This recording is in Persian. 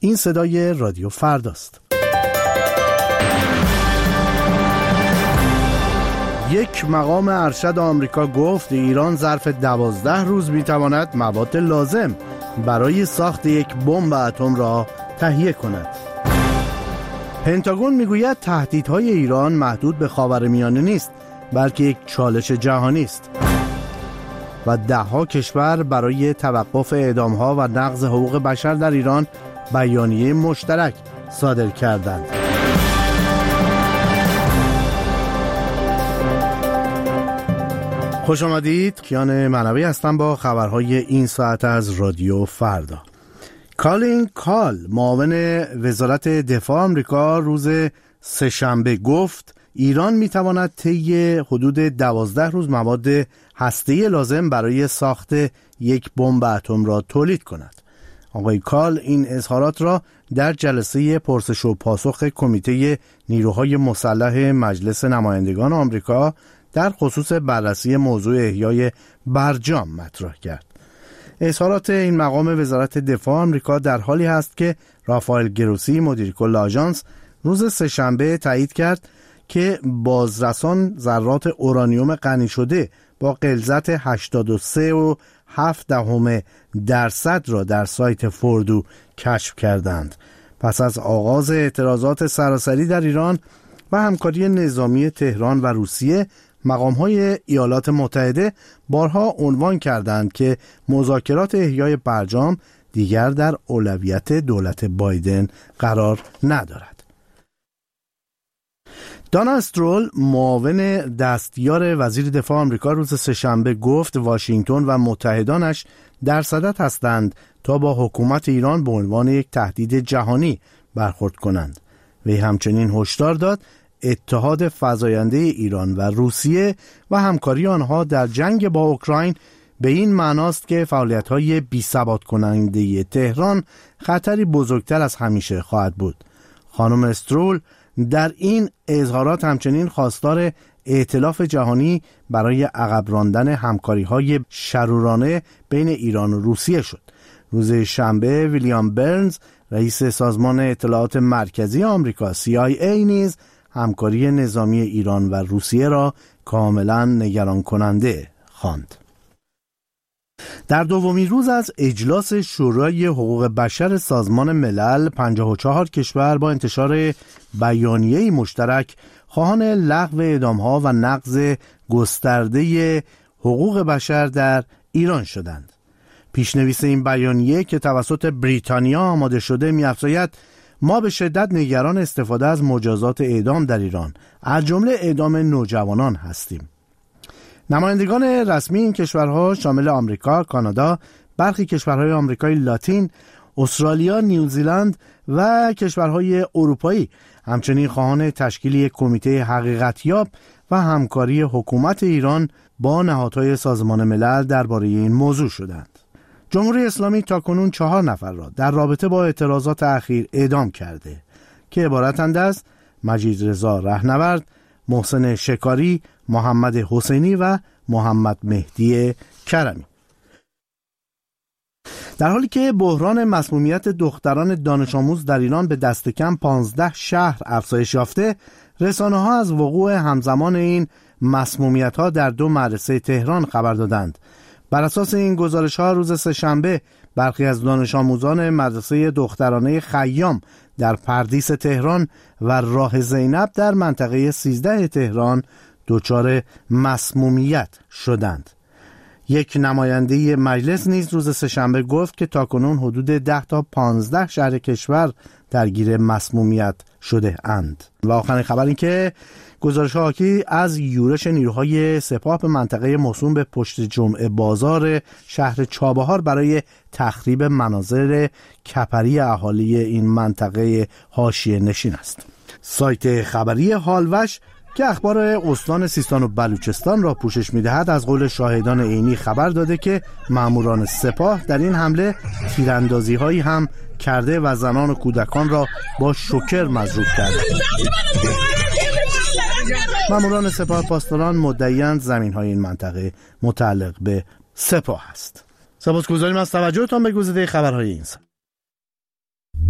این صدای رادیو فرداست. یک مقام ارشد آمریکا گفت ایران ظرف 12 روز میتواند مواد لازم برای ساخت یک بمب اتم را تهیه کند. پنتاگون میگوید تهدیدهای ایران محدود به خاورمیانه نیست، بلکه یک چالش جهانی است. و 10 کشور برای توقف اعدامها و نقض حقوق بشر در ایران بیانیه مشترک صادر کردند. خوش آمدید. کیان معنوی هستم با خبرهای این ساعت از رادیو فردا. کالین کال معاون وزارت دفاع آمریکا روز سه‌شنبه گفت ایران میتواند طی حدود 12 روز مواد هسته‌ای لازم برای ساخت یک بمب اتم را تولید کند. آقای کال این اظهارات را در جلسه پرسش و پاسخ کمیته نیروهای مسلح مجلس نمایندگان آمریکا در خصوص بررسی موضوع احیای برجام مطرح کرد. اظهارات این مقام وزارت دفاع آمریکا در حالی است که رافائل گروسی مدیر کل آژانس روز سه‌شنبه تایید کرد که بازرسان ذرات اورانیوم غنی شده با غلظت 83.7% را در سایت فوردو کشف کردند. پس از آغاز اعتراضات سراسری در ایران و همکاری نظامی تهران و روسیه، مقام‌های ایالات متحده بارها عنوان کردند که مذاکرات احیای برجام دیگر در اولویت دولت بایدن قرار ندارد. دانا استرول معاون دستیار وزیر دفاع آمریکا روز سه‌شنبه گفت واشنگتن و متحدانش در صدد هستند تا با حکومت ایران به عنوان یک تهدید جهانی برخورد کنند. وی همچنین هشدار داد اتحاد فزاینده ایران و روسیه و همکاری آنها در جنگ با اوکراین به این معناست که فعالیت‌های بی‌ثبات کننده تهران خطری بزرگتر از همیشه خواهد بود. خانم استرول در این اظهارات همچنین خواستار ائتلاف جهانی برای عقب راندن همکاری‌های شرورانه بین ایران و روسیه شد. روز شنبه ویلیام برنز رئیس سازمان اطلاعات مرکزی آمریکا CIA نیز همکاری نظامی ایران و روسیه را کاملا نگران کننده خواند. در دومین روز از اجلاس شورای حقوق بشر سازمان ملل 54 کشور با انتشار بیانیه‌ای مشترک خواهان لغو اعدام‌ها و نقض گسترده حقوق بشر در ایران شدند. پیشنویس این بیانیه که توسط بریتانیا آماده شده می‌افزاید ما به شدت نگران استفاده از مجازات اعدام در ایران، از جمله اعدام نوجوانان هستیم. نمایندگان رسمی این کشورها شامل آمریکا، کانادا، برخی کشورهای آمریکای لاتین، استرالیا، نیوزیلند و کشورهای اروپایی همچنین خواهان تشکیل یک کمیته حقیقتیاب و همکاری حکومت ایران با نهادهای سازمان ملل درباره این موضوع شدند. جمهوری اسلامی تاکنون 4 نفر را در رابطه با اعتراضات اخیر اعدام کرده که عبارتند از مجید رضا رهنورد، محسن شکاری، محمد حسینی و محمد مهدی کرمی. در حالی که بحران مسمومیت دختران دانش آموز در ایران به دست کم 15 شهر افزایش یافته، رسانه‌ها از وقوع همزمان این مسمومیت‌ها در 2 مدرسه تهران خبر دادند. بر اساس این گزارش‌ها روز سه‌شنبه برخی از دانش آموزان مدرسه دخترانه خیام در پردیس تهران و راه زینب در منطقه 13 تهران دچار مسمومیت شدند. یک نماینده مجلس نیز روز سه‌شنبه گفت که تاکنون حدود 10 تا 15 شهر کشور درگیر مسمومیت شده اند. و آخرین خبر این که گزارش حاکی از یورش نیروهای سپاه به منطقه موسوم به پشت جمعه بازار شهر چابهار برای تخریب منازل کپری اهالی این منطقه حاشیه نشین است. سایت خبری حالوش که اخبار استان سیستان و بلوچستان را پوشش می‌دهد از قول شاهدان عینی خبر داده که ماموران سپاه در این حمله تیراندازی‌هایی هم کرده و زنان و کودکان را با شوکر مضروب کرده. ماموران سپاه پاسداران مدعی‌اند زمین‌های این منطقه متعلق به سپاه است. سپاسگزاریم از توجهتان به گزیده خبرهای این ساعت.